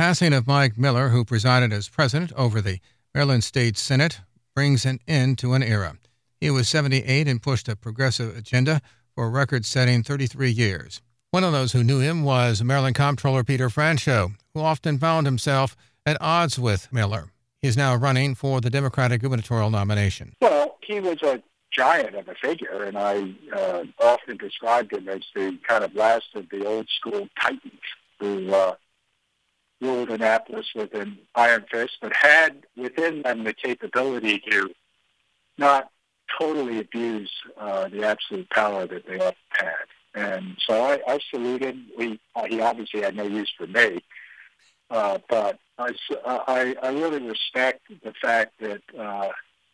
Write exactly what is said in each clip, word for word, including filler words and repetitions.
passing of Mike Miller, who presided as president over the Maryland State Senate, brings an end to an era. He was seventy-eight and pushed a progressive agenda for a record-setting thirty-three years. One of those who knew him was Maryland Comptroller Peter Franchot, who often found himself at odds with Miller. He is now running for the Democratic gubernatorial nomination. Well, he was a giant of a figure, and I uh, often described him as the kind of last of the old-school titans who uh, ruled Annapolis with an iron fist, but had within them the capability to not totally abuse uh, the absolute power that they often had. And so I, I salute him. We, uh, he obviously had no use for me, uh, but I, I, I really respect the fact that uh,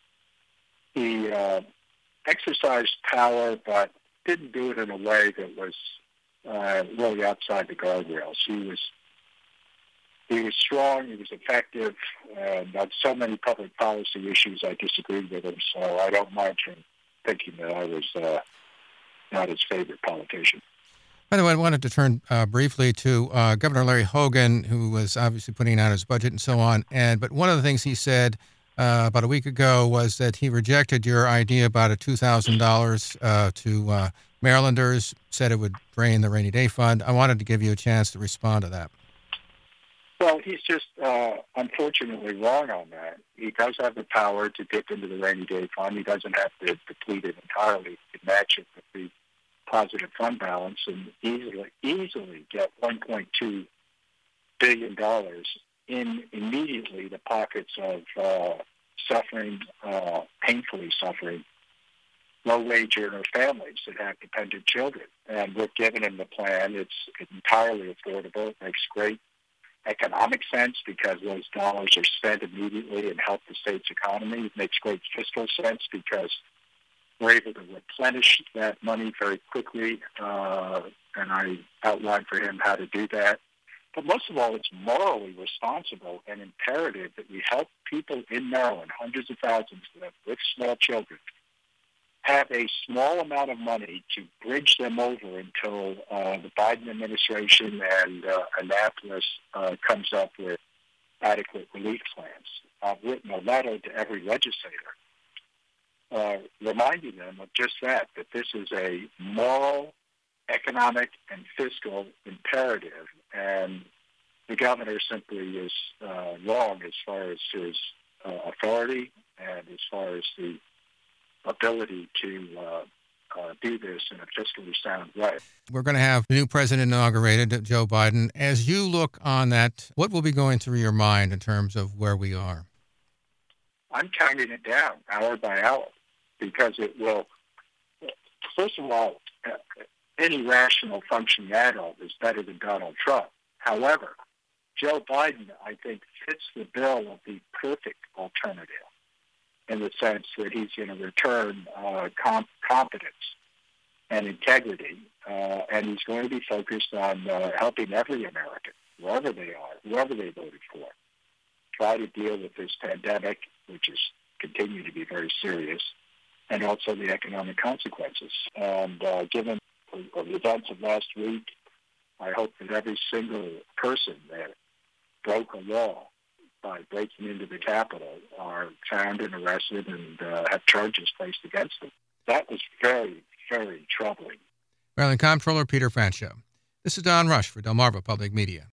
he uh, exercised power, but didn't do it in a way that was uh, really outside the guardrails. He was he was strong, he was effective, and on so many public policy issues I disagreed with him, so I don't mind him thinking that I was uh, not his favorite politician. By the way, I wanted to turn uh, briefly to uh, Governor Larry Hogan, who was obviously putting out his budget and so on. And but one of the things he said uh, about a week ago was that he rejected your idea about a two thousand dollars uh, to uh, Marylanders, said it would drain the rainy day fund. I wanted to give you a chance to respond to that. Well, he's just uh, unfortunately wrong on that. He does have the power to dip into the rainy day fund. He doesn't have to deplete it entirely to match it with the positive fund balance and easily easily get one point two billion dollars in immediately the pockets of uh, suffering, uh, painfully suffering, low-wage earner families that have dependent children. And we've given him the plan. It's entirely affordable. It makes great economic sense because those dollars are spent immediately and help the state's economy. It makes great fiscal sense because we're able to replenish that money very quickly, uh, and I outlined for him how to do that. But most of all, it's morally responsible and imperative that we help people in Maryland, hundreds of thousands of them with small children, have a small amount of money to bridge them over until uh, the Biden administration and uh, Annapolis uh, comes up with adequate relief plans. I've written a letter to every legislator uh, reminding them of just that, that this is a moral, economic, and fiscal imperative, and the governor simply is uh, wrong as far as his uh, authority and as far as the ability to uh, uh, do this in a fiscally sound way. We're going to have the new president inaugurated, Joe Biden. As you look on that, what will be going through your mind in terms of where we are? I'm counting it down hour by hour because it will, first of all, uh, any rational functioning adult is better than Donald Trump. However, Joe Biden, I think, fits the bill of the perfect alternative, in the sense that he's going to return uh, comp- competence and integrity, uh, and he's going to be focused on uh, helping every American, wherever they are, whoever they voted for, try to deal with this pandemic, which is continuing to be very serious, and also the economic consequences. And uh, given the events of last week, I hope that every single person that broke a law by breaking into the Capitol are found and arrested and uh, have charges placed against them. That was very, very troubling. Maryland Comptroller Peter Franchot. This is Don Rush for Delmarva Public Media.